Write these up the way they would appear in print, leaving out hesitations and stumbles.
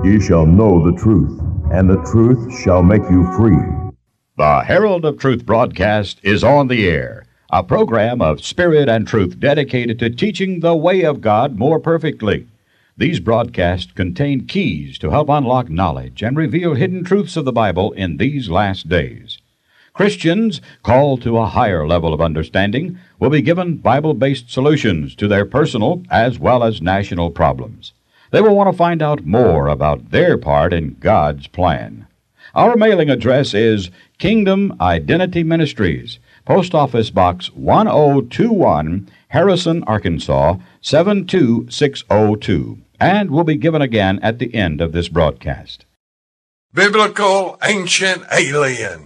Ye shall know the truth, and the truth shall make you free. The Herald of Truth broadcast is on the air, a program of spirit and truth dedicated to teaching the way of God more perfectly. These broadcasts contain keys to help unlock knowledge and reveal hidden truths of the Bible in these last days. Christians called to a higher level of understanding will be given Bible-based solutions to their personal as well as national problems. They will want to find out more about their part in God's plan. Our mailing address is Kingdom Identity Ministries, Post Office Box 1021, Harrison, Arkansas, 72602, and will be given again at the end of this broadcast. Biblical ancient aliens.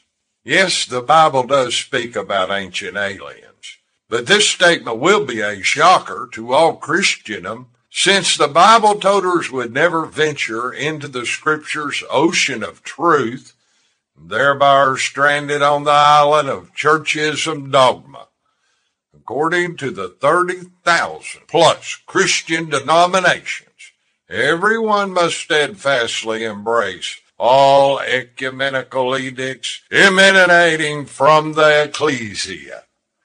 Yes, the Bible does speak about ancient aliens, but this statement will be a shocker to all Christendom, since the Bible toters would never venture into the Scripture's ocean of truth, and thereby are stranded on the island of churchism dogma. According to the 30,000 plus Christian denominations, everyone must steadfastly embrace all ecumenical edicts emanating from the ecclesia.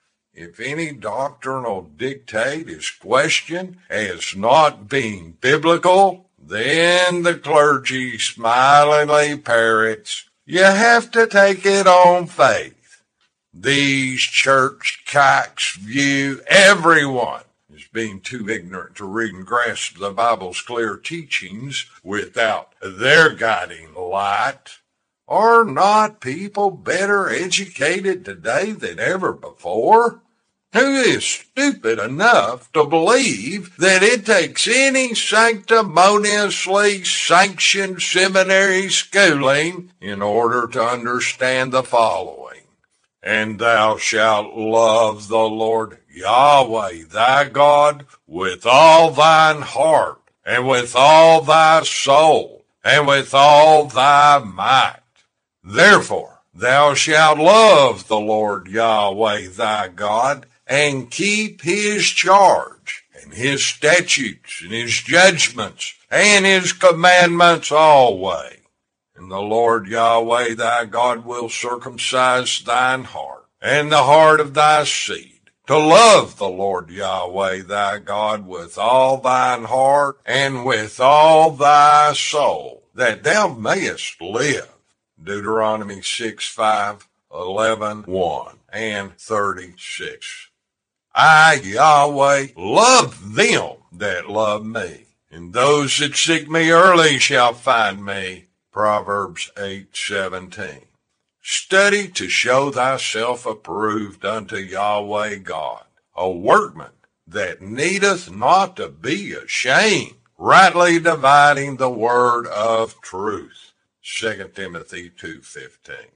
If any doctrinal dictate is questioned as not being biblical, then the clergy smilingly parrots, "You have to take it on faith." These church kikes view everyone as being too ignorant to read and grasp the Bible's clear teachings without their guiding light. Are not people better educated today than ever before? Who is stupid enough to believe that it takes any sanctimoniously sanctioned seminary schooling in order to understand the following? And thou shalt love the Lord Yahweh thy God with all thine heart, and with all thy soul, and with all thy might. Therefore thou shalt love the Lord Yahweh thy God, and keep his charge, and his statutes, and his judgments, and his commandments always. And the Lord Yahweh thy God will circumcise thine heart, and the heart of thy seed, to love the Lord Yahweh thy God with all thine heart, and with all thy soul, that thou mayest live. Deuteronomy 6:5, 11:1, and 36. I, Yahweh, love them that love me, and those that seek me early shall find me. Proverbs 8:17. Study to show thyself approved unto Yahweh God, a workman that needeth not to be ashamed, rightly dividing the word of truth. 2 Timothy 2:15.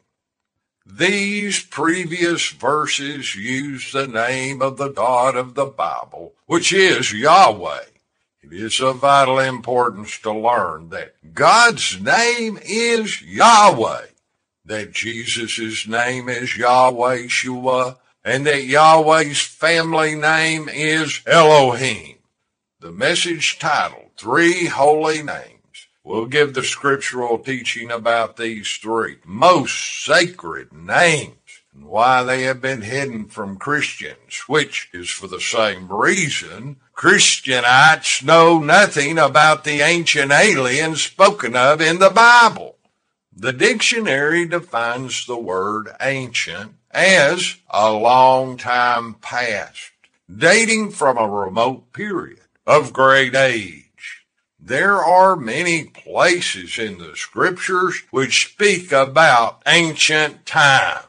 These previous verses use the name of the God of the Bible, which is Yahweh. It is of vital importance to learn that God's name is Yahweh, that Jesus' name is Yahweh Shua, and that Yahweh's family name is Elohim. The message titled Three Holy Names will give the scriptural teaching about these three most sacred names and why they have been hidden from Christians, which is for the same reason Christianites know nothing about the ancient aliens spoken of in the Bible. The dictionary defines the word ancient as a long time past, dating from a remote period of great age. There are many places in the scriptures which speak about ancient times.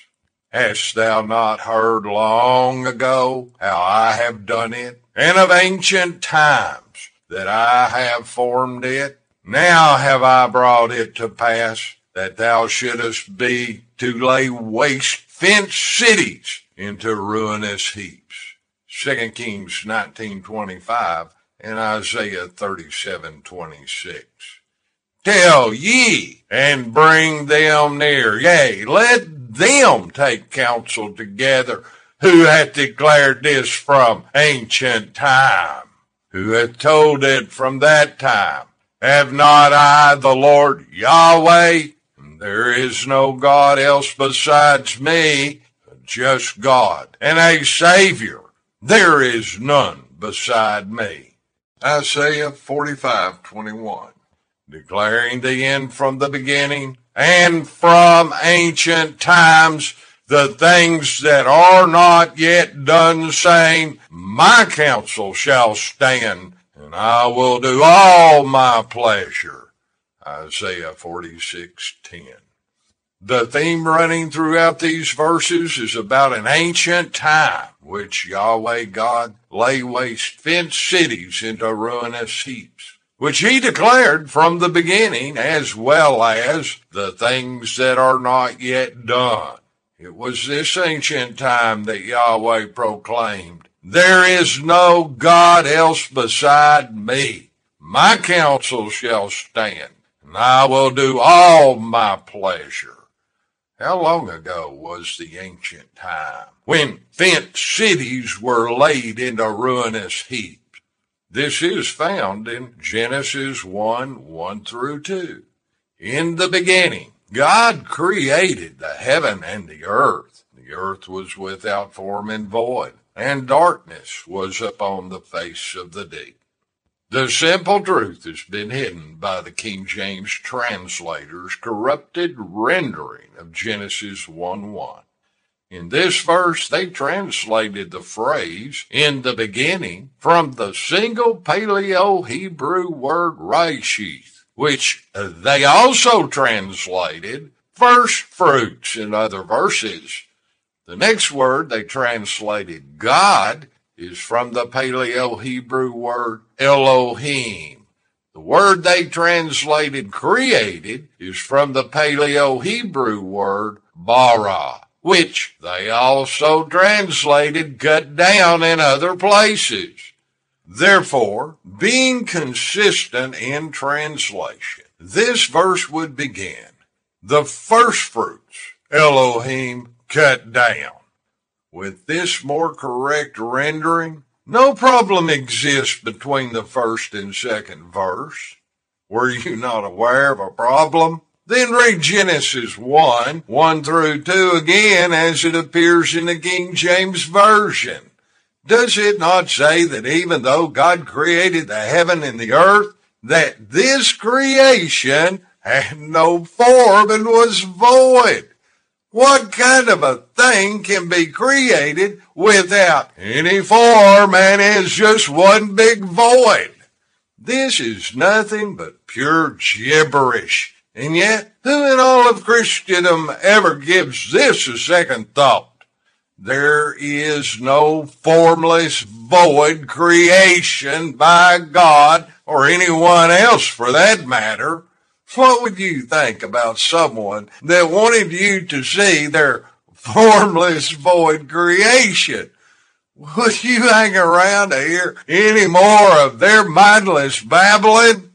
Hast thou not heard long ago how I have done it, and of ancient times that I have formed it? Now have I brought it to pass that thou shouldest be to lay waste fenced cities into ruinous heaps. 2 Kings 19:25 and Isaiah 37:26. Tell ye, and bring them near. Yea, let them take counsel together, who hath declared this from ancient time, who hath told it from that time, Have not I the Lord Yahweh? There is no God else besides me, just God, and a Savior. There is none beside me. Isaiah 45:21. Declaring the end from the beginning, and from ancient times, the things that are not yet done, saying, my counsel shall stand, and I will do all my pleasure. Isaiah 46:10. The theme running throughout these verses is about an ancient time, which Yahweh God lay waste fenced cities into ruinous heaps, which he declared from the beginning, as well as the things that are not yet done. It was this ancient time that Yahweh proclaimed, there is no God else beside me. My counsel shall stand, and I will do all my pleasure. How long ago was the ancient time when fenced cities were laid into ruinous heaps? This is found in Genesis 1:1-2. In the beginning, God created the heaven and the earth. The earth was without form and void, and darkness was upon the face of the deep. The simple truth has been hidden by the King James translator's corrupted rendering of Genesis 1:1. In this verse, they translated the phrase, in the beginning, from the single Paleo-Hebrew word rashith, which they also translated first fruits in other verses. The next word they translated God is from the Paleo-Hebrew word Elohim. The word they translated created is from the Paleo-Hebrew word bara, which they also translated cut down in other places. Therefore, being consistent in translation, this verse would begin, the first fruits, Elohim cut down. With this more correct rendering, no problem exists between the first and second verse. Were you not aware of a problem? Then read Genesis 1:1-2 again as it appears in the King James Version. Does it not say that even though God created the heaven and the earth, that this creation had no form and was void? What kind of a thing can be created without any form and is just one big void? This is nothing but pure gibberish. And yet, who in all of Christendom ever gives this a second thought? There is no formless void creation by God or anyone else for that matter. What would you think about someone that wanted you to see their formless void creation? Would you hang around to hear any more of their mindless babbling?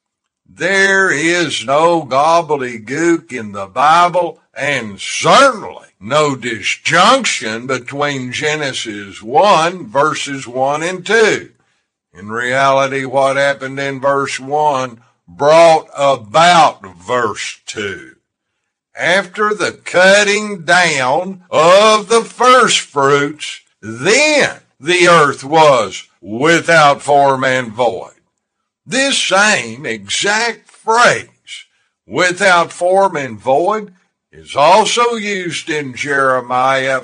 There is no gobbledygook in the Bible, and certainly no disjunction between Genesis 1, verses 1 and 2. In reality, what happened in verse 1 brought about verse 2. After the cutting down of the first fruits, then the earth was without form and void. This same exact phrase, without form and void, is also used in Jeremiah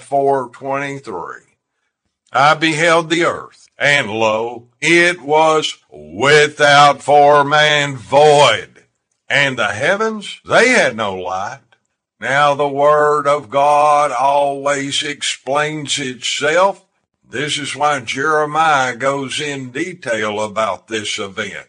4:23. I beheld the earth, and lo, it was without form and void, and the heavens, they had no light. Now the word of God always explains itself. This is why Jeremiah goes in detail about this event.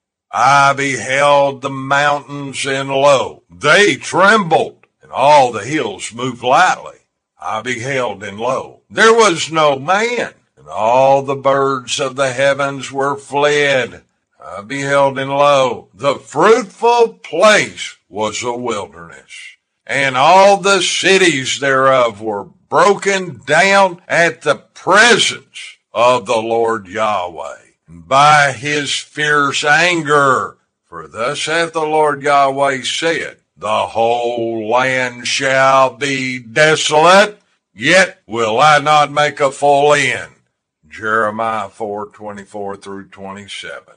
I beheld the mountains, and lo, they trembled, and all the hills moved lightly. I beheld, and lo, there was no man, and all the birds of the heavens were fled. I beheld, and lo, the fruitful place was a wilderness, and all the cities thereof were broken down at the presence of the Lord Yahweh, by his fierce anger, For thus hath the Lord Yahweh said, the whole land shall be desolate, yet will I not make a full end. Jeremiah 4:24 through 27.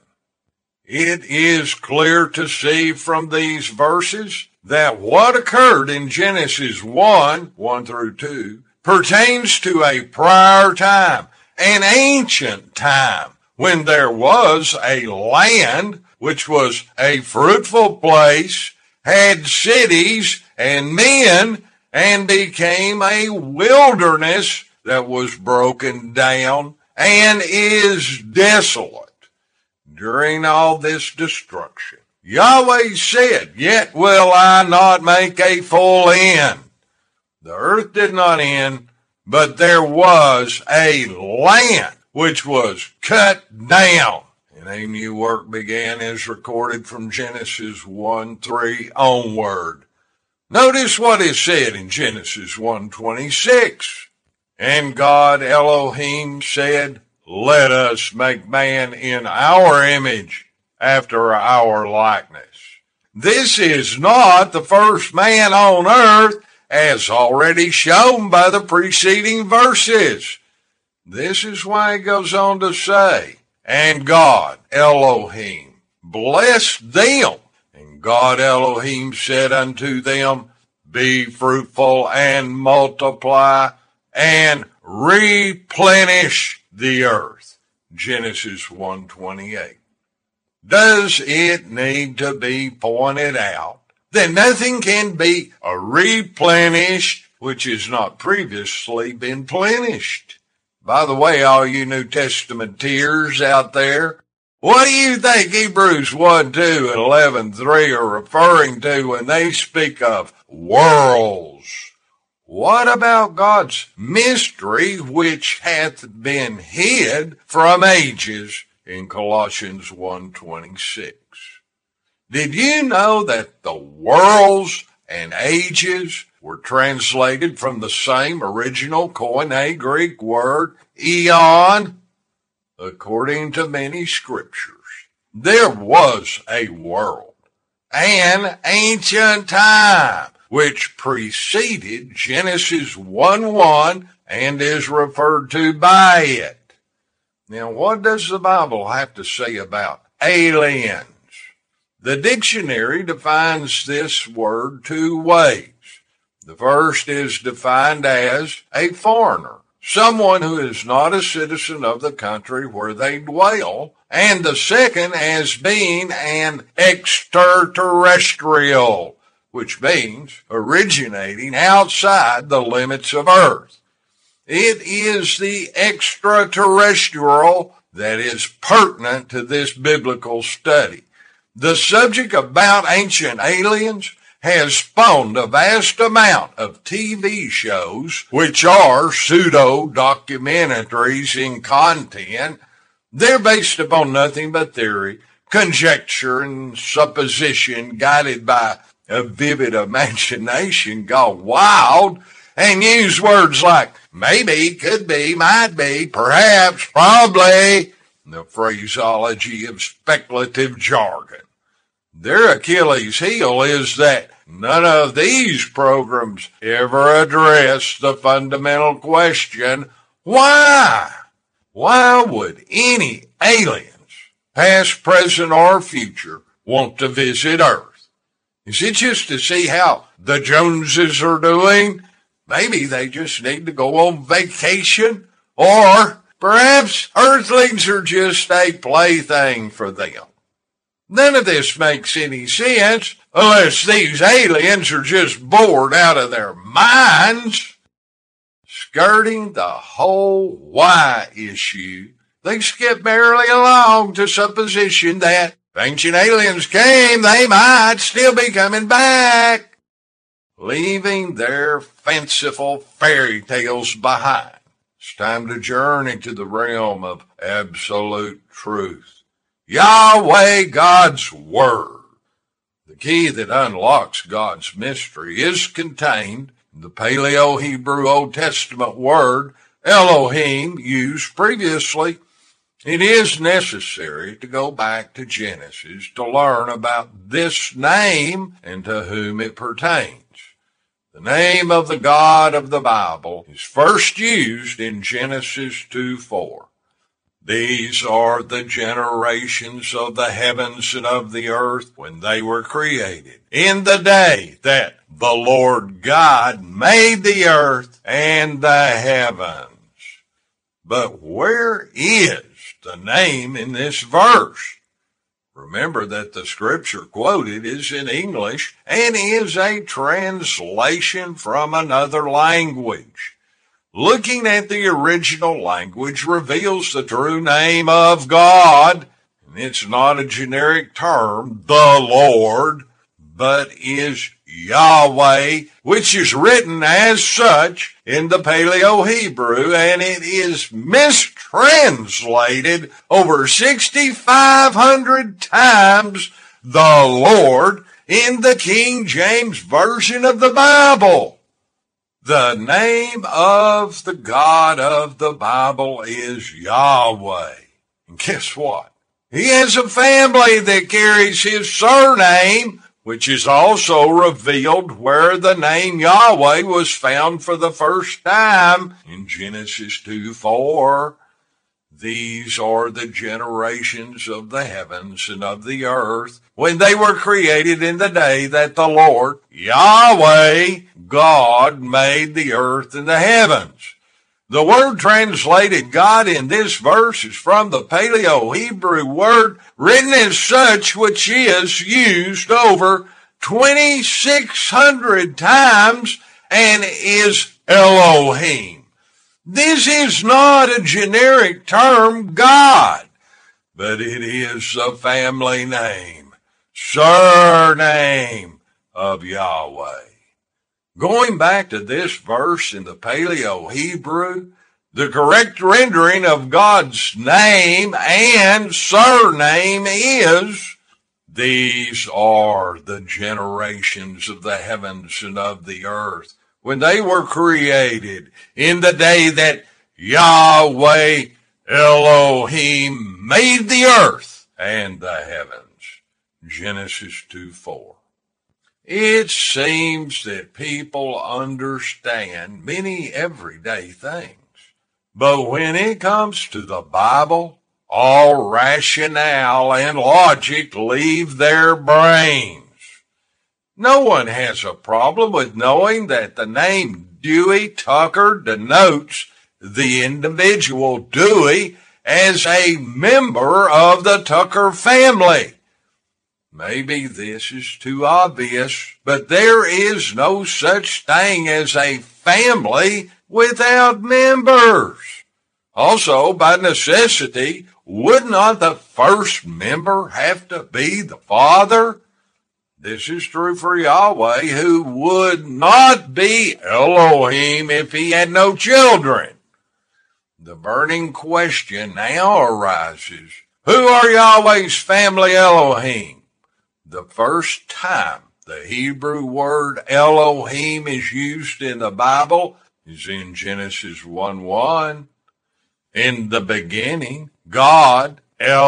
It is clear to see from these verses that what occurred in Genesis 1 through 2, pertains to a prior time, an ancient time, when there was a land which was a fruitful place, had cities and men, and became a wilderness that was broken down and is desolate. During all this destruction, Yahweh said, yet will I not make a full end. The earth did not end, but there was a land which was cut down. And a new work began as recorded from Genesis 1:3 onward. Notice what is said in Genesis 1:26. And God Elohim said, let us make man in our image, after our likeness. This is not the first man on earth, as already shown by the preceding verses. This is why it goes on to say, and God Elohim blessed them, and God Elohim said unto them, be fruitful and multiply and replenish the earth. Genesis 1:28. Does it need to be pointed out that nothing can be replenished which has not previously been plenished? By the way, all you New Testamenters out there, what do you think Hebrews 1:2 and 11:3 are referring to when they speak of worlds? What about God's mystery which hath been hid from ages in Colossians 1:26? Did you know that the worlds and ages were translated from the same original Koine Greek word, eon? According to many scriptures, there was a world, an ancient time, which preceded Genesis 1:1 and is referred to by it. Now, what does the Bible have to say about aliens? The dictionary defines this word two ways. The first is defined as a foreigner, someone who is not a citizen of the country where they dwell, and the second as being an extraterrestrial, which means originating outside the limits of Earth. It is the extraterrestrial that is pertinent to this biblical study. The subject about ancient aliens has spawned a vast amount of TV shows, which are pseudo-documentaries in content. They're based upon nothing but theory, conjecture, and supposition, guided by a vivid imagination gone wild, and use words like maybe, could be, might be, perhaps, probably, the phraseology of speculative jargon. Their Achilles heel is that none of these programs ever address the fundamental question, why? Why would any aliens, past, present, or future, want to visit Earth? Is it just to see how the Joneses are doing? Maybe they just need to go on vacation, or perhaps Earthlings are just a plaything for them. None of this makes any sense unless these aliens are just bored out of their minds. Skirting the whole why issue, they skip merrily along to supposition that if ancient aliens came, they might still be coming back, leaving their fanciful fairy tales behind. It's time to journey to the realm of absolute truth. Yahweh, God's Word. The key that unlocks God's mystery is contained in the Paleo-Hebrew Old Testament word Elohim, used previously It is necessary to go back to Genesis to learn about this name and to whom it pertains. The name of the God of the Bible is first used in Genesis 2:4. These are the generations of the heavens and of the earth when they were created, in the day that the Lord God made the earth and the heavens. But where is the name in this verse? Remember that the scripture quoted is in English and is a translation from another language. Looking at the original language reveals the true name of God, and it's not a generic term, the Lord, but is Yahweh, which is written as such in the Paleo-Hebrew, and it is mistranslated over 6,500 times, the Lord, in the King James Version of the Bible. The name of the God of the Bible is Yahweh. And guess what? He has a family that carries his surname, which is also revealed where the name Yahweh was found for the first time in Genesis 2:4. These are the generations of the heavens and of the earth when they were created in the day that the Lord, Yahweh, God, made the earth and the heavens. The word translated God in this verse is from the Paleo-Hebrew word written as such, which is used over 2,600 times and is Elohim. This is not a generic term, God, but it is a family name, surname of Yahweh. Going back to this verse in the Paleo-Hebrew, the correct rendering of God's name and surname is, these are the generations of the heavens and of the earth when they were created in the day that Yahweh Elohim made the earth and the heavens. Genesis 2:4. It seems that people understand many everyday things, but when it comes to the Bible, all rationale and logic leave their brains. No one has a problem with knowing that the name Dewey Tucker denotes the individual Dewey as a member of the Tucker family. Maybe this is too obvious, but there is no such thing as a family without members. Also, by necessity, would not the first member have to be the father? This is true for Yahweh, who would not be Elohim if he had no children. The burning question now arises, who are Yahweh's family Elohim? The first time the Hebrew word Elohim is used in the Bible is in Genesis 1:1. In the beginning, God,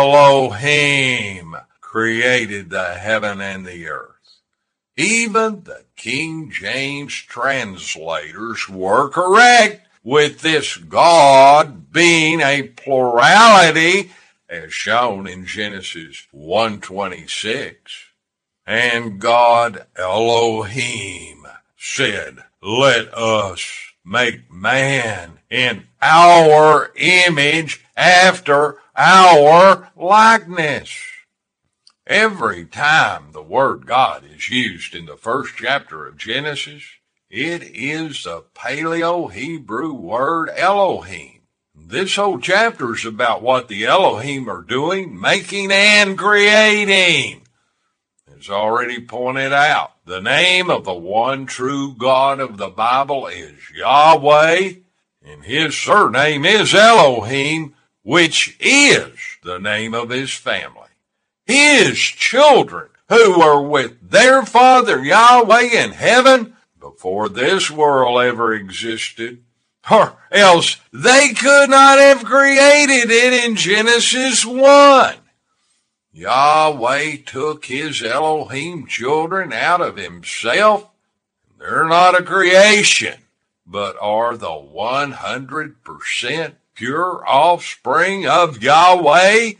Elohim, created the heaven and the earth. Even the King James translators were correct with this God being a plurality as shown in Genesis 1:26. And God Elohim said, let us make man in our image after our likeness. Every time the word God is used in the first chapter of Genesis, it is the Paleo-Hebrew word Elohim. This whole chapter is about what the Elohim are doing, making and creating. As already pointed out, the name of the one true God of the Bible is Yahweh, and his surname is Elohim, which is the name of his family. His children, who were with their father Yahweh in heaven before this world ever existed, or else they could not have created it in Genesis 1. Yahweh took his Elohim children out of himself. They're not a creation, but are the 100% pure offspring of Yahweh.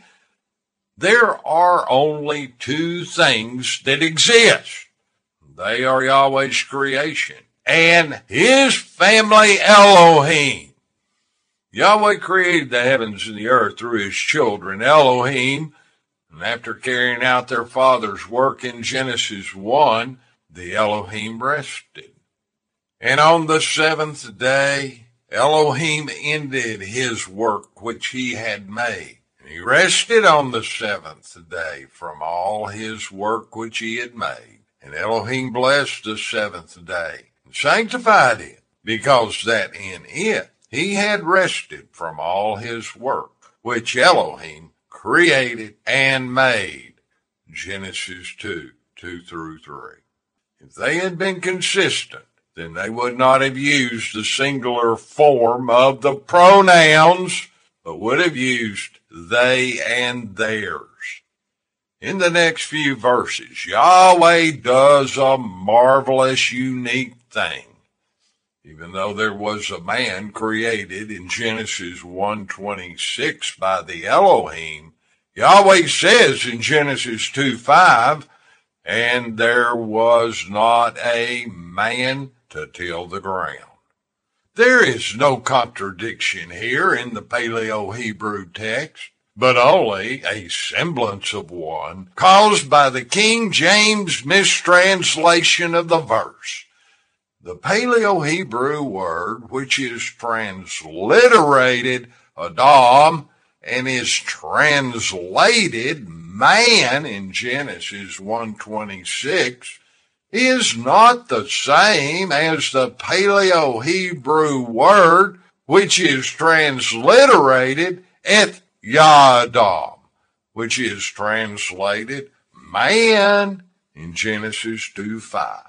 There are only two things that exist. They are Yahweh's creation and his family Elohim. Yahweh created the heavens and the earth through his children Elohim, and after carrying out their father's work in Genesis 1, the Elohim rested. And on the seventh day, Elohim ended his work which he had made. And he rested on the seventh day from all his work which he had made. And Elohim blessed the seventh day and sanctified it, because that in it he had rested from all his work which Elohim created and made. Genesis 2, 2 through 3. If they had been consistent, then they would not have used the singular form of the pronouns, but would have used they and theirs. In the next few verses, Yahweh does a marvelous, unique thing. Even though there was a man created in Genesis 1:26 by the Elohim, Yahweh says in Genesis 2:5, and there was not a man to till the ground. There is no contradiction here in the Paleo-Hebrew text, but only a semblance of one caused by the King James mistranslation of the verse. The Paleo-Hebrew word, which is transliterated Adam and is translated man in Genesis 1:26, is not the same as the Paleo-Hebrew word, which is transliterated et Yadam, which is translated man in Genesis 2:5.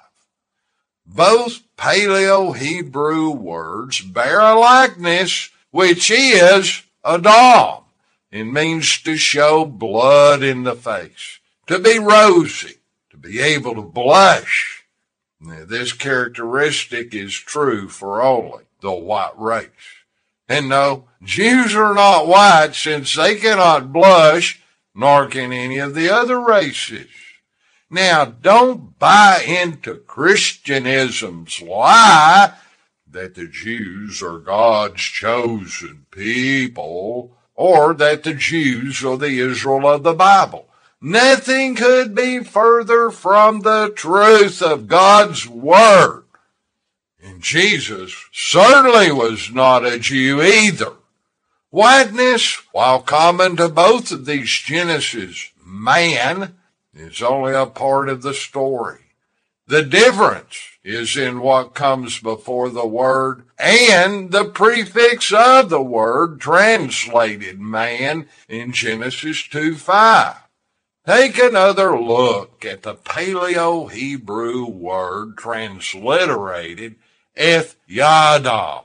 Both Paleo-Hebrew words bear a likeness, which is Adam. It means to show blood in the face, to be rosy, to be able to blush. Now, this characteristic is true for only the white race. And no, Jews are not white, since they cannot blush, nor can any of the other races. Now, don't buy into Christianism's lie that the Jews are God's chosen people, or that the Jews are the Israel of the Bible. Nothing could be further from the truth of God's Word. And Jesus certainly was not a Jew either. Whiteness, while common to both of these Genesis man, is only a part of the story. The difference is in what comes before the word and the prefix of the word translated man in Genesis 2:5. Take another look at the Paleo-Hebrew word transliterated Eth Yadam.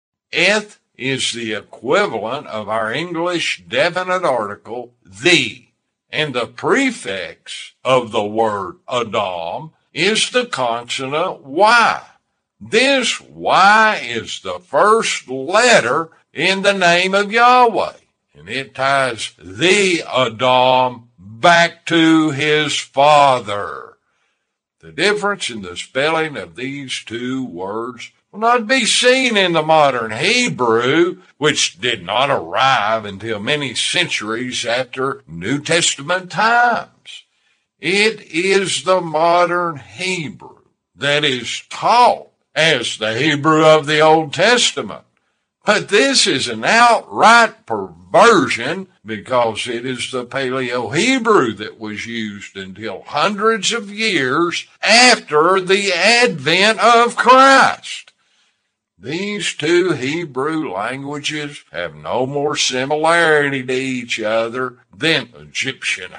Eth is the equivalent of our English definite article, the, and the prefix of the word Adam is the consonant Y. This Y is the first letter in the name of Yahweh, and it ties the Adam back to his father. The difference in the spelling of these two words will not be seen in the modern Hebrew, which did not arrive until many centuries after New Testament times. It is the modern Hebrew that is taught as the Hebrew of the Old Testament. But this is an outright perversion, because it is the Paleo-Hebrew that was used until hundreds of years after the advent of Christ. These two Hebrew languages have no more similarity to each other than Egyptian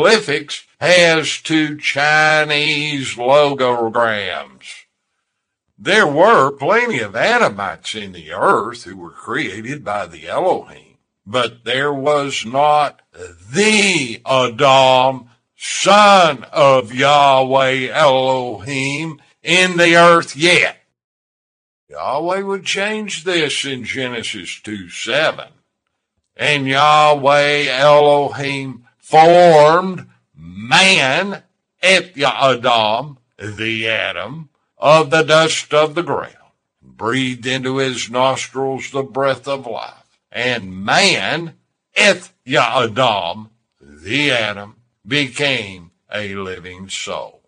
hieroglyphics has to Chinese logograms. There were plenty of Adamites in the earth who were created by the Elohim, but there was not the Adam, son of Yahweh Elohim, in the earth yet. Yahweh would change this in Genesis 2:7. And Yahweh Elohim formed man, Adam, the Adam, of the dust of the ground, breathed into his nostrils the breath of life. And man, Adam, the Adam, became a living soul.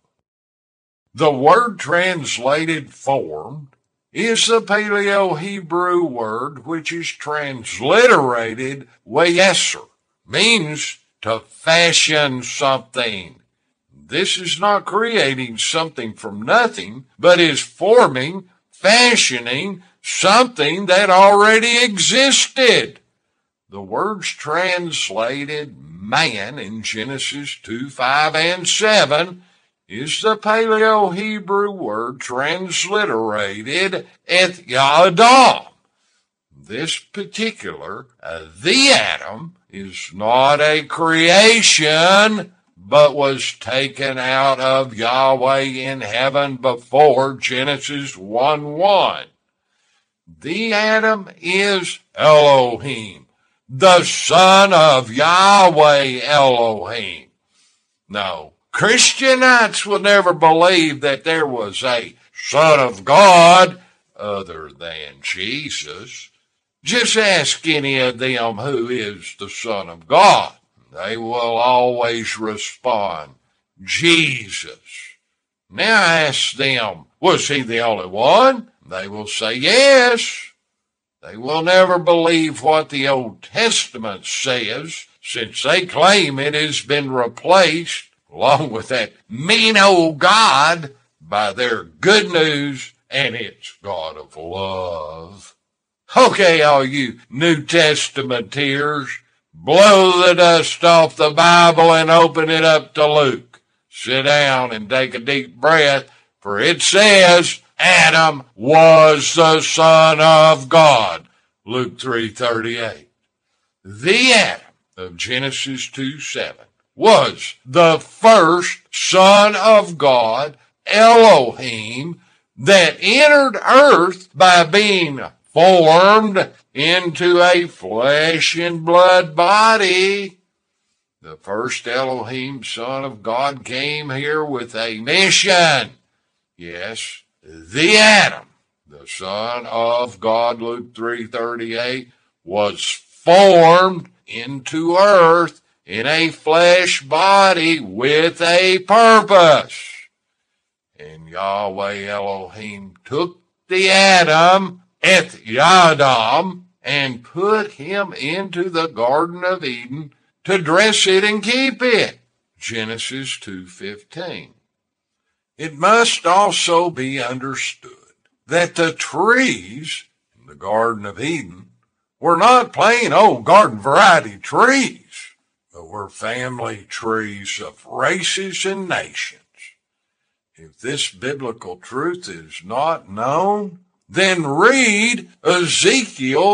The word translated formed is the Paleo-Hebrew word which is transliterated wayeser, means to fashion something. This is not creating something from nothing, but is forming, fashioning something that already existed. The words translated man in Genesis 2:5 and 7 is the Paleo-Hebrew word transliterated Adam. This particular, the Adam, is not a creation, but was taken out of Yahweh in heaven before Genesis 1:1. The Adam is Elohim, the son of Yahweh Elohim. No, Christianites will never believe that there was a son of God other than Jesus. Just ask any of them who is the Son of God. They will always respond, Jesus. Now ask them, was he the only one? They will say yes. They will never believe what the Old Testament says, since they claim it has been replaced, along with that mean old God, by their good news, and it's God of love. Okay, all you New Testamenters, blow the dust off the Bible and open it up to Luke. Sit down and take a deep breath, for it says Adam was the Son of God. Luke 3:38. The Adam of Genesis 2:7 was the first Son of God, Elohim, that entered earth by being formed into a flesh and blood body. The first Elohim, Son of God, came here with a mission. Yes, the Adam, the Son of God, Luke 3:38, was formed into earth in a flesh body with a purpose. And Yahweh Elohim took the Adam, Adam, and put him into the Garden of Eden to dress it and keep it. Genesis 2:15. It must also be understood that the trees in the Garden of Eden were not plain old garden variety trees, but were family trees of races and nations. If this biblical truth is not known, then read Ezekiel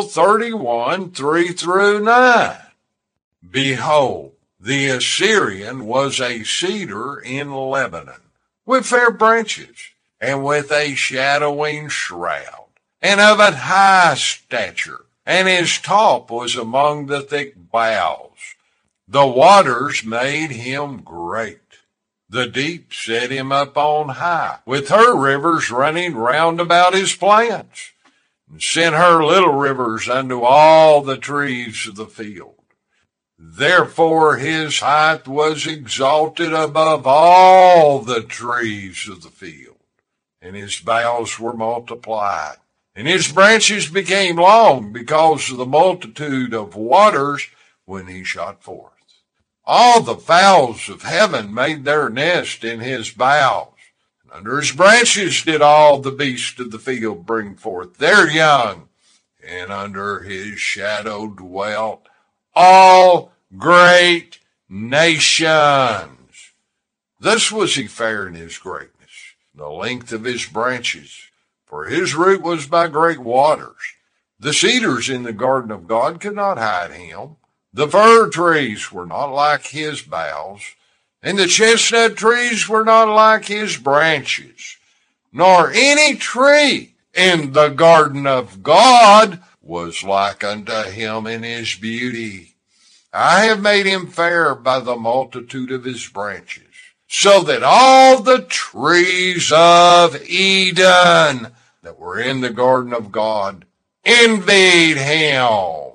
31:3-9. Behold, the Assyrian was a cedar in Lebanon, with fair branches, and with a shadowing shroud, and of an high stature, and his top was among the thick boughs. The waters made him great. The deep set him up on high, with her rivers running round about his plants, and sent her little rivers unto all the trees of the field. Therefore his height was exalted above all the trees of the field, and his boughs were multiplied, and his branches became long because of the multitude of waters when he shot forth. All the fowls of heaven made their nest in his boughs, and under his branches did all the beasts of the field bring forth their young, and under his shadow dwelt all great nations. Thus was he fair in his greatness, the length of his branches, for his root was by great waters. The cedars in the garden of God could not hide him. The fir trees were not like his boughs, and the chestnut trees were not like his branches, nor any tree in the garden of God was like unto him in his beauty. I have made him fair by the multitude of his branches, so that all the trees of Eden that were in the garden of God envied him.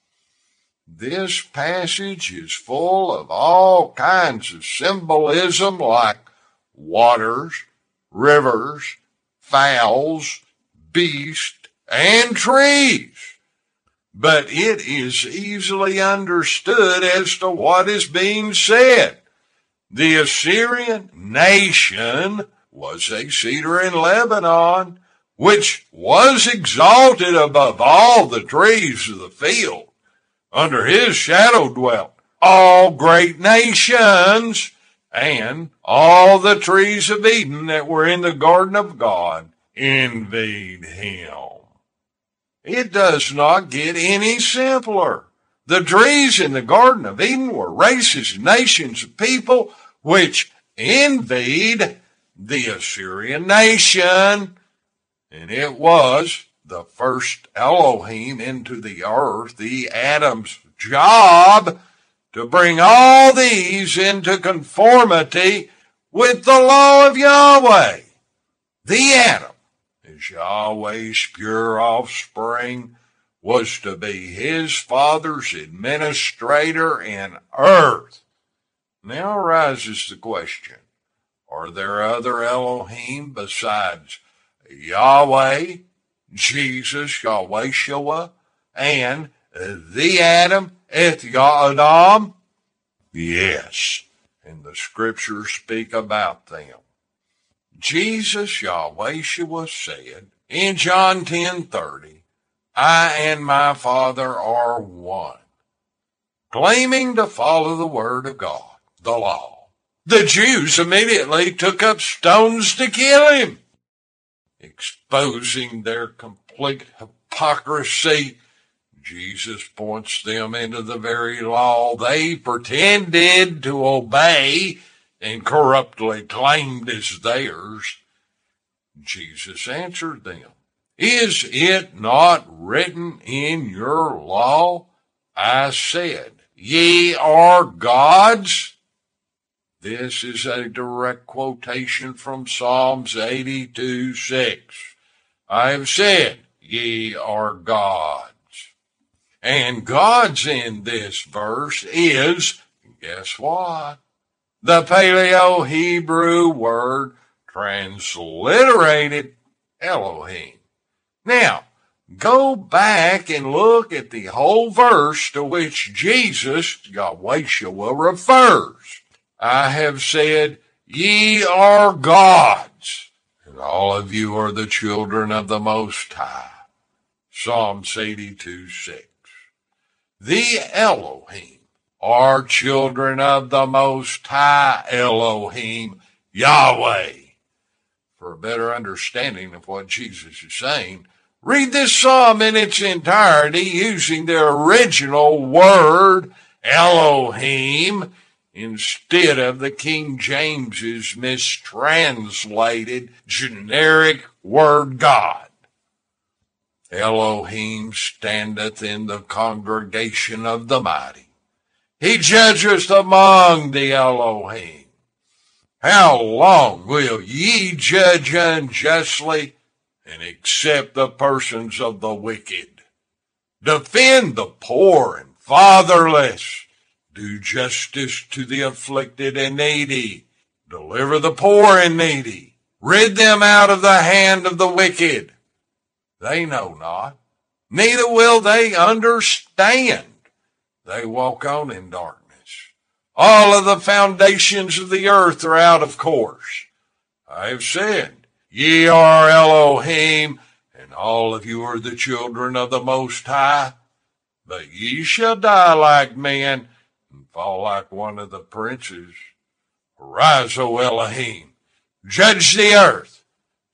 This passage is full of all kinds of symbolism like waters, rivers, fowls, beasts, and trees. But it is easily understood as to what is being said. The Assyrian nation was a cedar in Lebanon, which was exalted above all the trees of the field. Under his shadow dwelt all great nations, and all the trees of Eden that were in the garden of God envied him. It does not get any simpler. The trees in the Garden of Eden were races and nations of people which envied the Assyrian nation, and it was the first Elohim into the earth, the Adam's job, to bring all these into conformity with the law of Yahweh. The Adam, as Yahweh's pure offspring, was to be his father's administrator in earth. Now arises the question, are there other Elohim besides Yahweh, Jesus, Yahweh, and the Adam, Adam? Yes, and the scriptures speak about them. Jesus, Yahweh, said in John 10:30, I and my Father are one, claiming to follow the word of God, the law. The Jews immediately took up stones to kill him, exposing their complete hypocrisy. Jesus points them into the very law they pretended to obey and corruptly claimed as theirs. Jesus answered them, Is it not written in your law? I said, Ye are gods. This is a direct quotation from Psalms 82:6. I have said, Ye are gods. And gods in this verse is, guess what? The Paleo-Hebrew word transliterated Elohim. Now, go back and look at the whole verse to which Jesus, Yahweh, refers. I have said, Ye are gods, and all of you are the children of the Most High. Psalms 82:6. The Elohim are children of the Most High Elohim, Yahweh. For a better understanding of what Jesus is saying, read this psalm in its entirety using the original word Elohim instead of the King James's mistranslated generic word God. Elohim standeth in the congregation of the mighty. He judgeth among the Elohim. How long will ye judge unjustly and accept the persons of the wicked? Defend the poor and fatherless. Do justice to the afflicted and needy. Deliver the poor and needy. Rid them out of the hand of the wicked. They know not, neither will they understand. They walk on in darkness. All of the foundations of the earth are out of course. I have said, Ye are Elohim, and all of you are the children of the Most High. But ye shall die like men, and fall like one of the princes. Arise, O Elohim, judge the earth,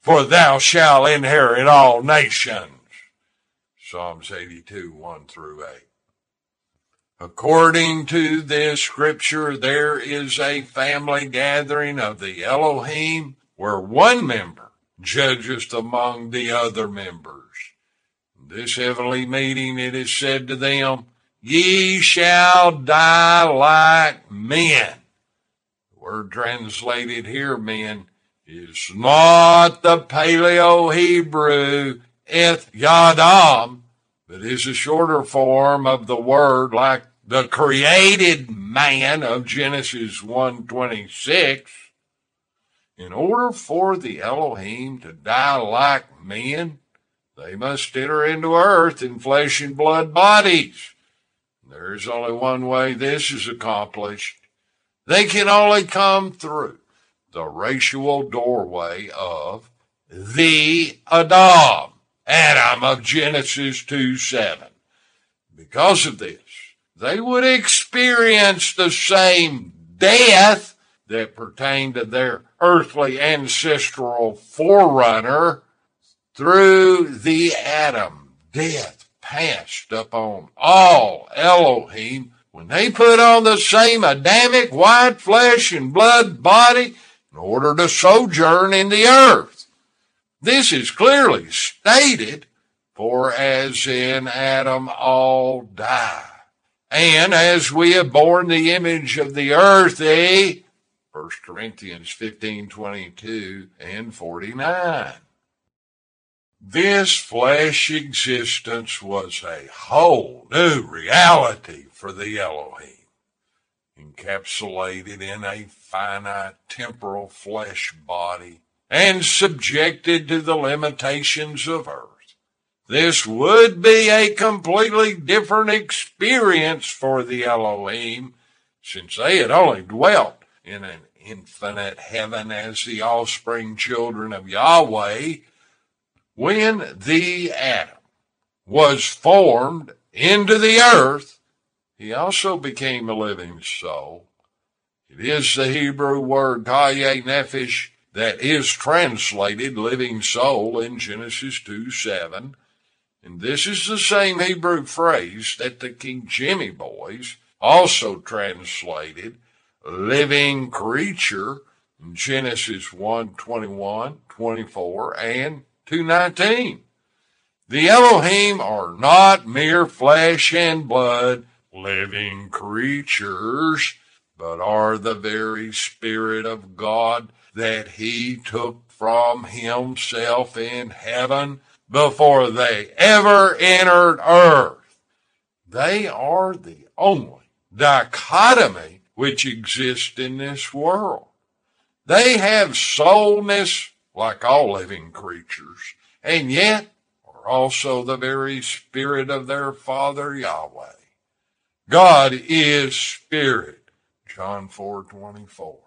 for thou shalt inherit all nations. Psalms 82, 1 through 8. According to this scripture, there is a family gathering of the Elohim where one member judgeth among the other members. In this heavenly meeting it is said to them, Ye shall die like men. The word translated here, men, is not the Paleo-Hebrew eth yadam, but is a shorter form of the word like the created man of Genesis 1:26. In order for the Elohim to die like men, they must enter into earth in flesh and blood bodies. There is only one way this is accomplished. They can only come through the racial doorway of the Adam of Genesis 2:7. Because of this, they would experience the same death that pertained to their earthly ancestral forerunner through the Adam. Death passed upon all Elohim when they put on the same Adamic white flesh and blood body in order to sojourn in the earth. This is clearly stated, for as in Adam all die, and as we have borne the image of the earthy, 1 Corinthians 15:22 and 49. This flesh existence was a whole new reality for the Elohim, encapsulated in a finite temporal flesh body and subjected to the limitations of earth. This would be a completely different experience for the Elohim, since they had only dwelt in an infinite heaven as the offspring children of Yahweh. When the Adam was formed into the earth, he also became a living soul. It is the Hebrew word Hayeh Nefesh that is translated living soul in Genesis 2:7. And this is the same Hebrew phrase that the King Jimmy boys also translated living creature in Genesis 1:21, 24, and 2:19. The Elohim are not mere flesh and blood living creatures, but are the very Spirit of God that he took from himself in heaven before they ever entered earth. They are the only dichotomy which exists in this world. They have soulness like all living creatures, and yet are also the very Spirit of their Father Yahweh. God is Spirit, John 4:24.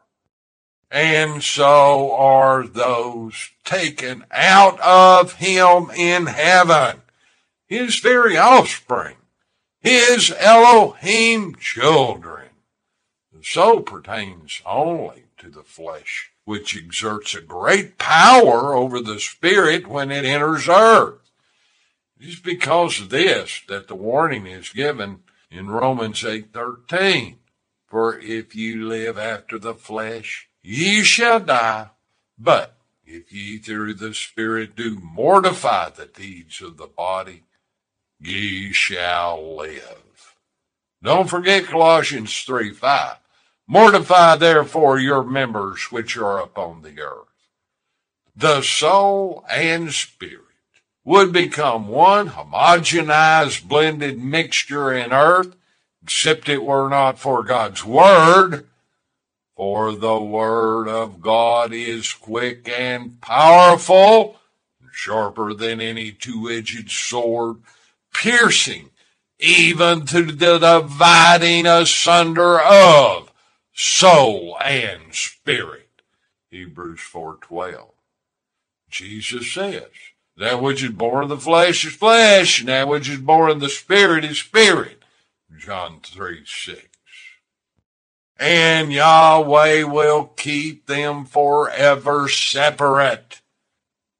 And so are those taken out of him in heaven, his very offspring, his Elohim children. The soul pertains only to the flesh, which exerts a great power over the spirit when it enters earth. It is because of this that the warning is given in Romans 8:13. For if you live after the flesh, ye shall die, but if ye through the Spirit do mortify the deeds of the body, ye shall live. Don't forget Colossians 3:5. Mortify therefore your members which are upon the earth. The soul and spirit would become one homogenized, blended mixture in earth, except it were not for God's word. For the word of God is quick and powerful, sharper than any two-edged sword, piercing even to the dividing asunder of soul and spirit. Hebrews 4:12. Jesus says, that which is born of the flesh is flesh, and that which is born of the spirit is spirit. John 3:6. And Yahweh will keep them forever separate.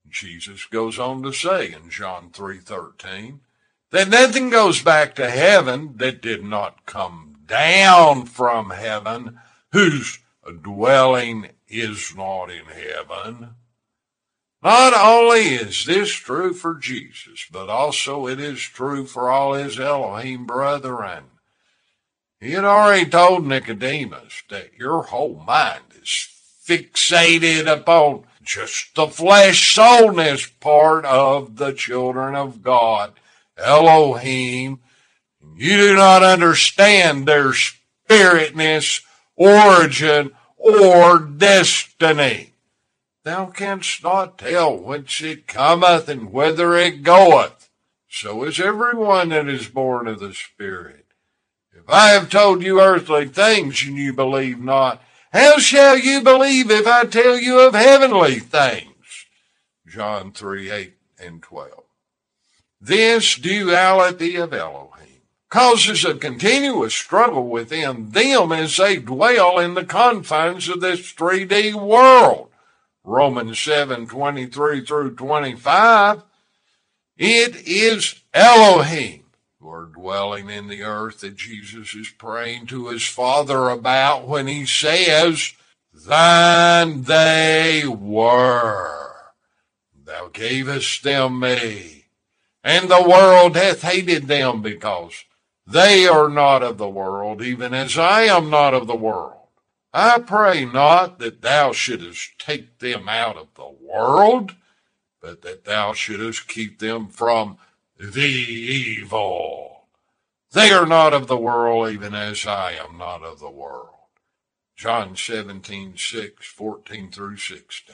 Jesus goes on to say in John 3:13 that nothing goes back to heaven that did not come down from heaven, whose dwelling is not in heaven. Not only is this true for Jesus, but also it is true for all his Elohim brethren. He had already told Nicodemus that your whole mind is fixated upon just the flesh soulness part of the children of God, Elohim. You do not understand their spiritness, origin, or destiny. Thou canst not tell whence it cometh and whither it goeth. So is everyone that is born of the Spirit. If I have told you earthly things and you believe not, how shall you believe if I tell you of heavenly things? John 3:8 and 12. This duality of Elohim causes a continuous struggle within them as they dwell in the confines of this 3D world. Romans 7:23 through 25. It is Elohim who are dwelling in the earth that Jesus is praying to his Father about when he says, Thine they were. Thou gavest them me. And the world hath hated them because they are not of the world, even as I am not of the world. I pray not that thou shouldest take them out of the world, but that thou shouldest keep them from the evil. They are not of the world, even as I am not of the world. John 17:6, 14 through 16.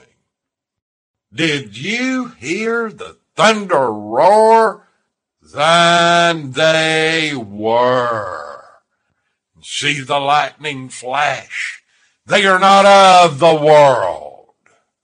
Did you hear the thunder roar? Thine they were. See the lightning flash. They are not of the world.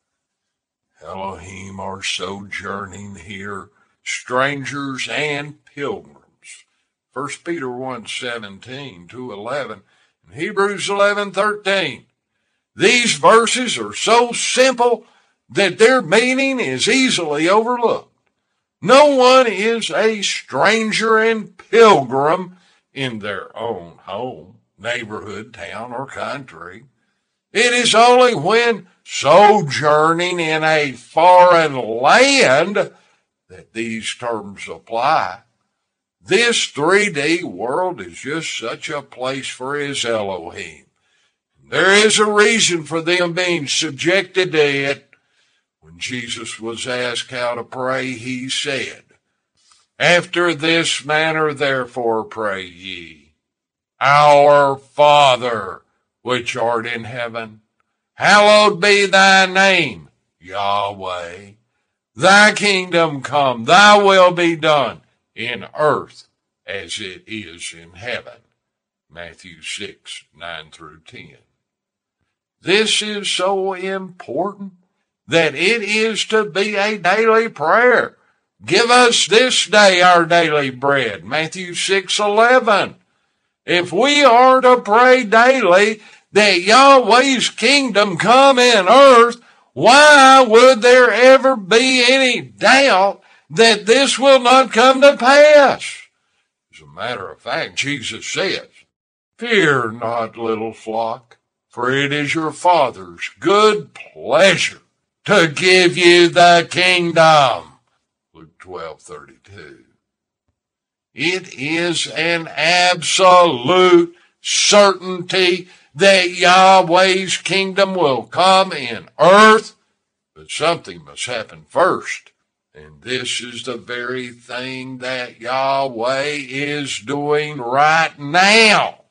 Elohim are sojourning here, strangers and pilgrims. 1 Peter 1:17 to 11, and Hebrews 11:13. These verses are so simple that their meaning is easily overlooked. No one is a stranger and pilgrim in their own home, neighborhood, town, or country. It is only when sojourning in a foreign land that these terms apply. This 3D world is just such a place for his Elohim. There is a reason for them being subjected to it. When Jesus was asked how to pray, he said, After this manner therefore pray ye, Our Father, which art in heaven, hallowed be thy name, Yahweh. Thy kingdom come, thy will be done in earth as it is in heaven. Matthew 6:9 through 10. This is so important that it is to be a daily prayer. Give us this day our daily bread. Matthew 6:11. If we are to pray daily that Yahweh's kingdom come in earth, why would there ever be any doubt that this will not come to pass? As a matter of fact, Jesus says, Fear not, little flock, for it is your Father's good pleasure to give you the kingdom. Luke 12:32. It is an absolute certainty that Yahweh's kingdom will come in earth, but something must happen first. And this is the very thing that Yahweh is doing right now.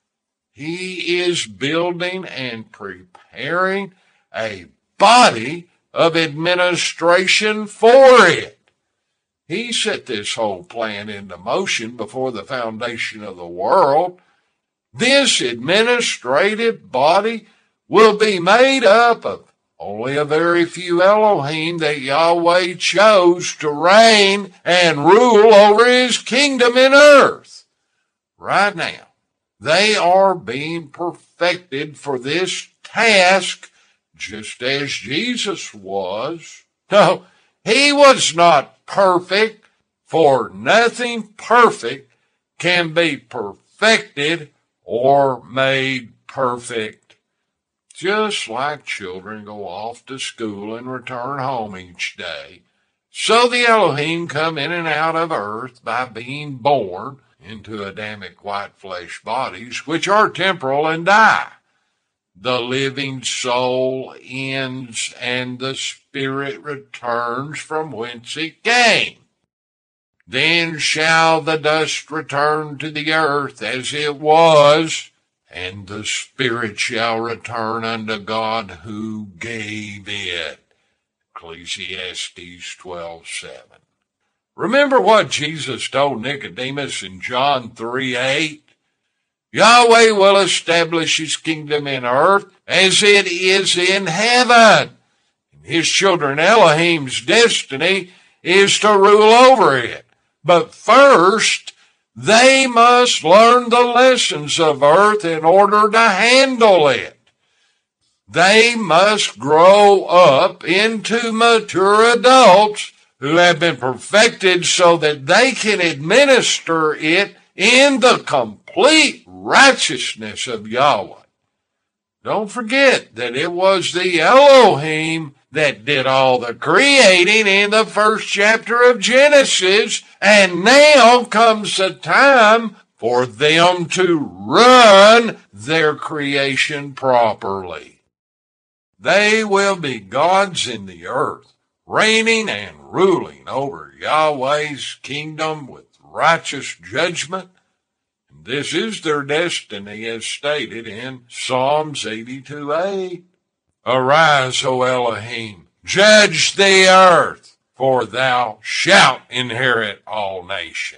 He is building and preparing a body of administration for it. He set this whole plan into motion before the foundation of the world. This administrative body will be made up of only a very few Elohim that Yahweh chose to reign and rule over his kingdom in earth. Right now, they are being perfected for this task just as Jesus was. No, He was not perfect, for nothing perfect can be perfected or made perfect. Just like children go off to school and return home each day, so the Elohim come in and out of earth by being born into Adamic white flesh bodies, which are temporal and die. The living soul ends, and the spirit returns from whence it came. Then shall the dust return to the earth as it was, and the spirit shall return unto God who gave it. Ecclesiastes 12:7. Remember what Jesus told Nicodemus in John 3:8? Yahweh will establish his kingdom in earth as it is in heaven. His children Elohim's destiny is to rule over it. But first, they must learn the lessons of earth in order to handle it. They must grow up into mature adults who have been perfected so that they can administer it in the complete righteousness of Yahweh. Don't forget that it was the Elohim that did all the creating in the first chapter of Genesis, and now comes the time for them to run their creation properly. They will be gods in the earth, reigning and ruling over Yahweh's kingdom with righteous judgment. And this is their destiny as stated in Psalms 82:8. Arise, O Elohim, judge the earth, for thou shalt inherit all nations.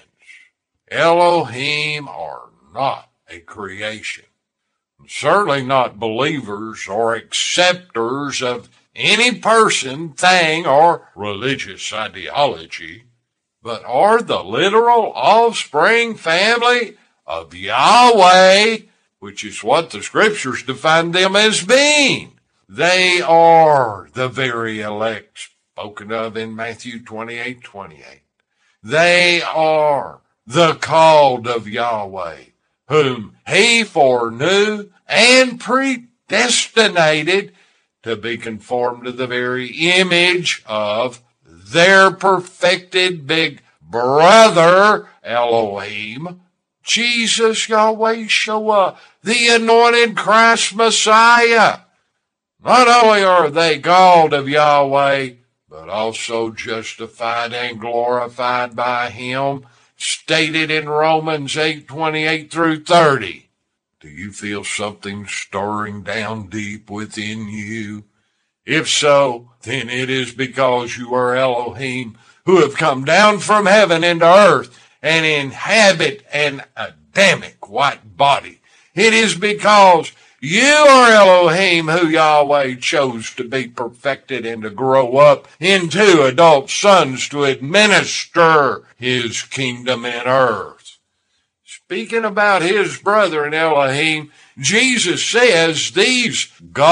Elohim are not a creation, certainly not believers or acceptors of any person, thing, or religious ideology, but are the literal offspring family of Yahweh, which is what the scriptures define them as being. They are the very elect spoken of in Matthew 28:28. They are the called of Yahweh, whom he foreknew and predestinated to be conformed to the very image of their perfected big brother, Elohim, Jesus Yahweh Yeshua, the anointed Christ Messiah. Not only are they called of Yahweh, but also justified and glorified by him, stated in Romans 8:28 through 30. Do you feel something stirring down deep within you? If so, then it is because you are Elohim, who have come down from heaven into earth and inhabit an Adamic white body. It is because you are Elohim, who Yahweh chose to be perfected and to grow up into adult sons to administer his kingdom in earth. Speaking about his brother in Elohim, Jesus says these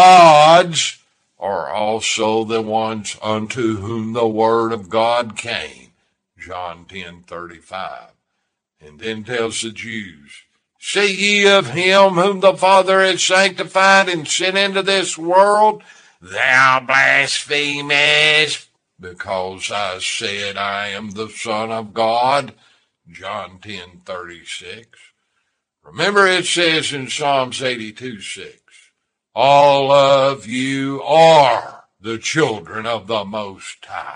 gods are also the ones unto whom the word of God came. John 10:35. And then tells the Jews, see ye of him whom the Father hath sanctified and sent into this world? Thou blasphemest, because I said I am the Son of God. John 10:36. Remember it says in Psalms 82:6, all of you are the children of the Most High.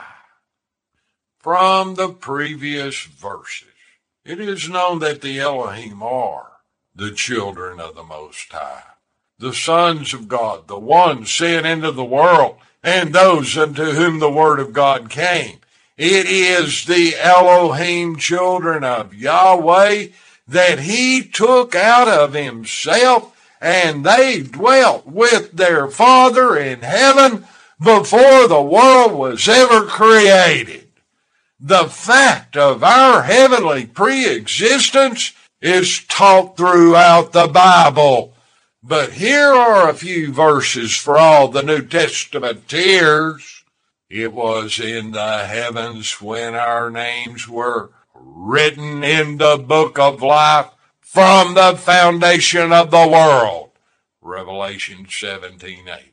From the previous verses, it is known that the Elohim are the children of the Most High, the sons of God, the ones sent into the world, and those unto whom the word of God came. It is the Elohim children of Yahweh that he took out of himself, and they dwelt with their Father in heaven before the world was ever created. The fact of our heavenly pre-existence is taught throughout the Bible. But here are a few verses for all the New Testamenters. It was in the heavens when our names were written in the book of life from the foundation of the world. Revelation 17:8.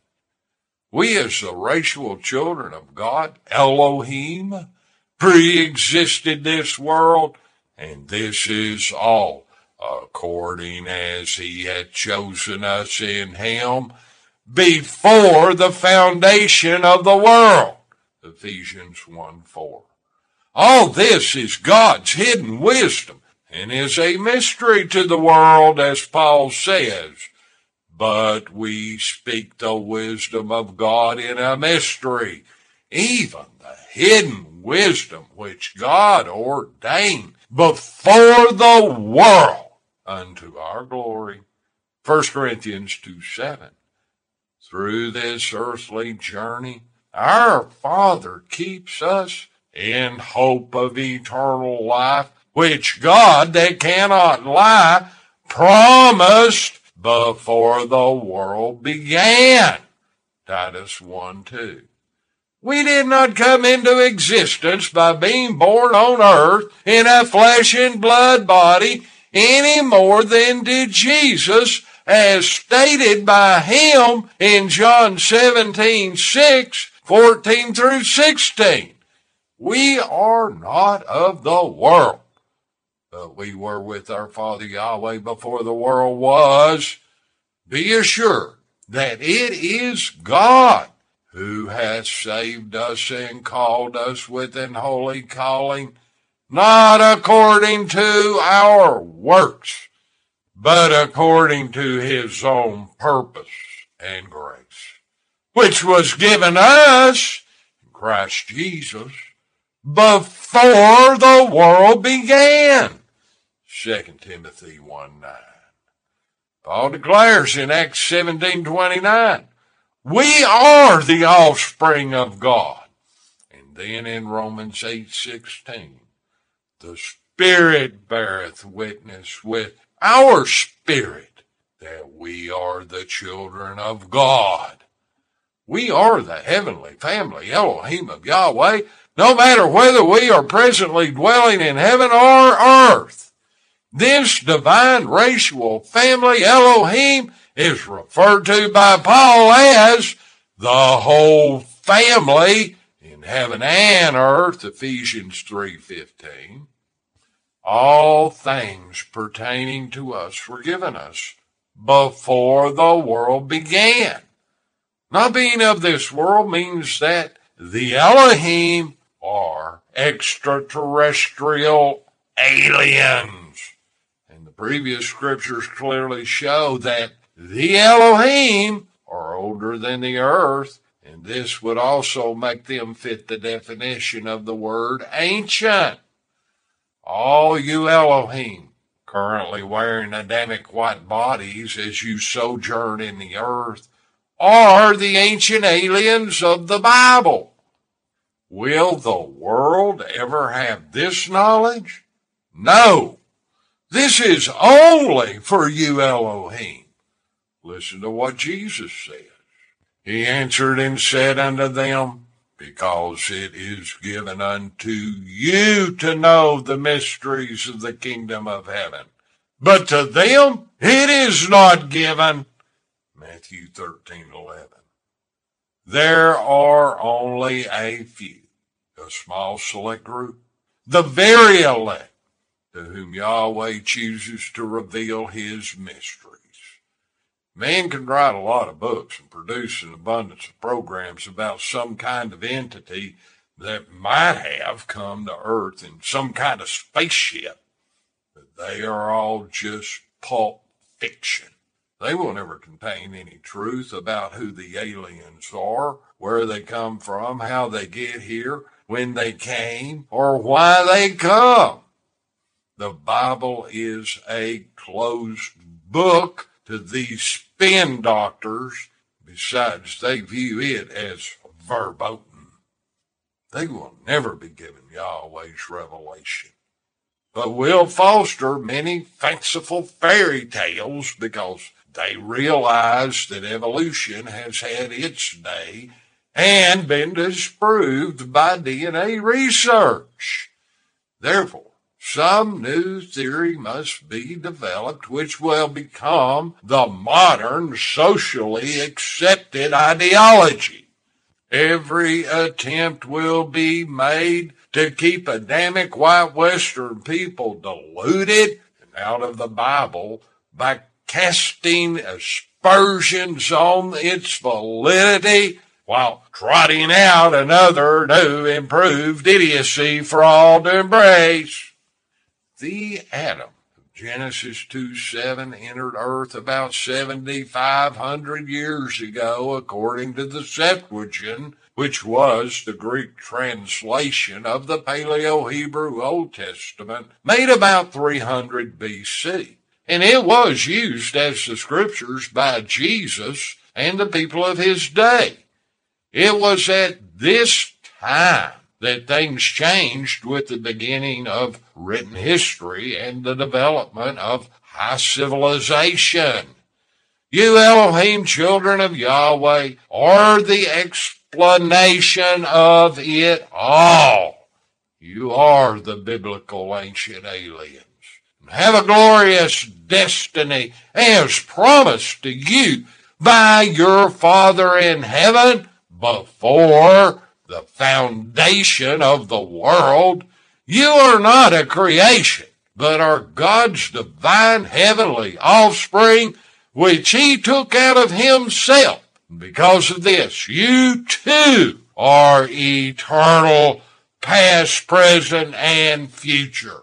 We as the racial children of God, Elohim, pre-existed this world, and this is all according as he had chosen us in him before the foundation of the world. Ephesians 1:4. All this is God's hidden wisdom and is a mystery to the world, as Paul says. But we speak the wisdom of God in a mystery, even the hidden wisdom which God ordained before the world unto our glory. 1 Corinthians 2:7. Through this earthly journey, our Father keeps us in hope of eternal life, which God that cannot lie promised before the world began. Titus 1:2. We did not come into existence by being born on earth in a flesh and blood body any more than did Jesus, as stated by him in John 17:6, 14 through 16. We are not of the world, but we were with our Father Yahweh before the world was. Be assured that it is God who has saved us and called us with an holy calling, not according to our works, but according to his own purpose and grace, which was given us in Christ Jesus before the world began. 2 Timothy 1:9. Paul declares in Acts 17:29, we are the offspring of God. And then in Romans 8:16, the Spirit beareth witness with our spirit that we are the children of God. We are the heavenly family, Elohim of Yahweh, no matter whether we are presently dwelling in heaven or earth. This divine racial family, Elohim, is referred to by Paul as the whole family in heaven and earth, Ephesians 3:15. All things pertaining to us were given us before the world began. Not being of this world means that the Elohim are extraterrestrial aliens. And the previous scriptures clearly show that the Elohim are older than the earth, and this would also make them fit the definition of the word ancient. All you Elohim currently wearing Adamic white bodies as you sojourn in the earth are the ancient aliens of the Bible. Will the world ever have this knowledge? No. This is only for you Elohim. Listen to what Jesus says. He answered and said unto them, because it is given unto you to know the mysteries of the kingdom of heaven, but to them it is not given. Matthew 13:11. There are only a few, a small select group, the very elect, to whom Yahweh chooses to reveal his mysteries. Man can write a lot of books and produce an abundance of programs about some kind of entity that might have come to Earth in some kind of spaceship, but they are all just pulp fiction. They will never contain any truth about who the aliens are, where they come from, how they get here, when they came, or why they come. The Bible is a closed book to these spin doctors. Besides, they view it as verboten. They will never be given Yahweh's revelation, but will foster many fanciful fairy tales because they realize that evolution has had its day and been disproved by DNA research. Therefore, some new theory must be developed which will become the modern socially accepted ideology. Every attempt will be made to keep Adamic white Western people deluded and out of the Bible by casting aspersions on its validity while trotting out another new improved idiocy for all to embrace. The Adam of Genesis 2:7 entered Earth about 7,500 years ago, according to the Septuagint, which was the Greek translation of the Paleo-Hebrew Old Testament, made about 300 BC. And it was used as the scriptures by Jesus and the people of his day. It was at this time that things changed with the beginning of written history and the development of high civilization. You Elohim, children of Yahweh, are the explanation of it all. You are the biblical ancient aliens. Have a glorious destiny as promised to you by your Father in heaven before the foundation of the world. You are not a creation, but are God's divine heavenly offspring, which he took out of himself. Because of this, you too are eternal, past, present, and future.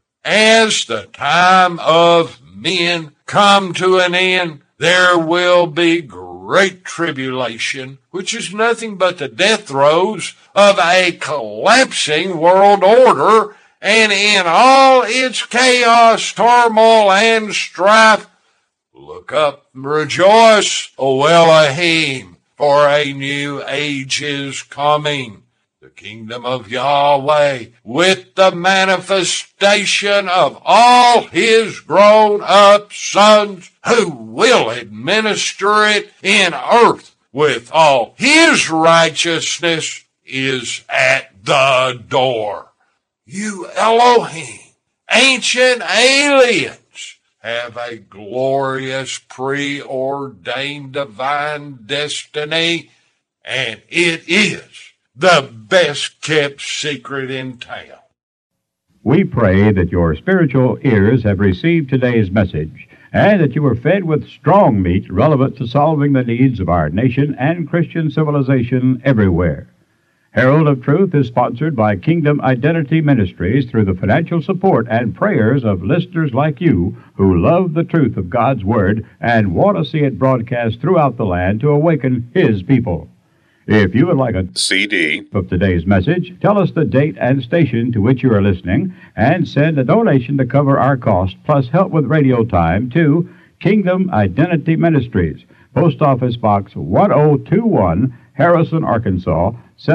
As the time of men come to an end, there will be great tribulation, which is nothing but the death throes of a collapsing world order, and in all its chaos, turmoil, and strife, look up and rejoice, O Elohim, for a new age is coming. The kingdom of Yahweh, with the manifestation of all his grown-up sons, who will administer it in earth with all his righteousness, is at the door. You Elohim, ancient aliens, have a glorious preordained divine destiny, and it is the best kept secret in town. We pray that your spiritual ears have received today's message and that you were fed with strong meat relevant to solving the needs of our nation and Christian civilization everywhere. Herald of Truth is sponsored by Kingdom Identity Ministries through the financial support and prayers of listeners like you who love the truth of God's Word and want to see it broadcast throughout the land to awaken His people. If you would like a CD of today's message, tell us the date and station to which you are listening, and send a donation to cover our cost, plus help with radio time, to Kingdom Identity Ministries, Post Office Box 1021, Harrison, Arkansas,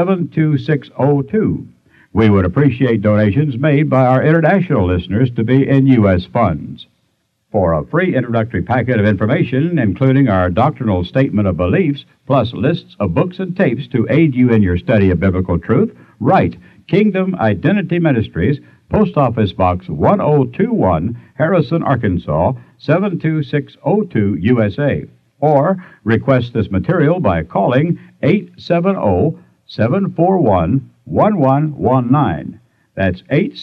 72602. We would appreciate donations made by our international listeners to be in U.S. funds. For a free introductory packet of information, including our doctrinal statement of beliefs, plus lists of books and tapes to aid you in your study of biblical truth, write Kingdom Identity Ministries, Post Office Box 1021, Harrison, Arkansas, 72602, USA. Or request this material by calling 870-741-1119. That's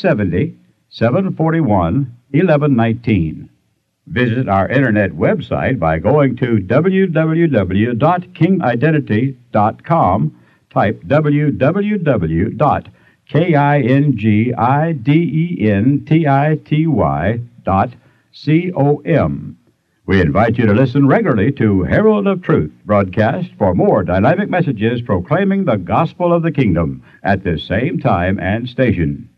870-741-1119. Visit our internet website by going to www.kingidentity.com. Type www.kingidentity.com. We invite you to listen regularly to Herald of Truth broadcast for more dynamic messages proclaiming the gospel of the kingdom at this same time and station.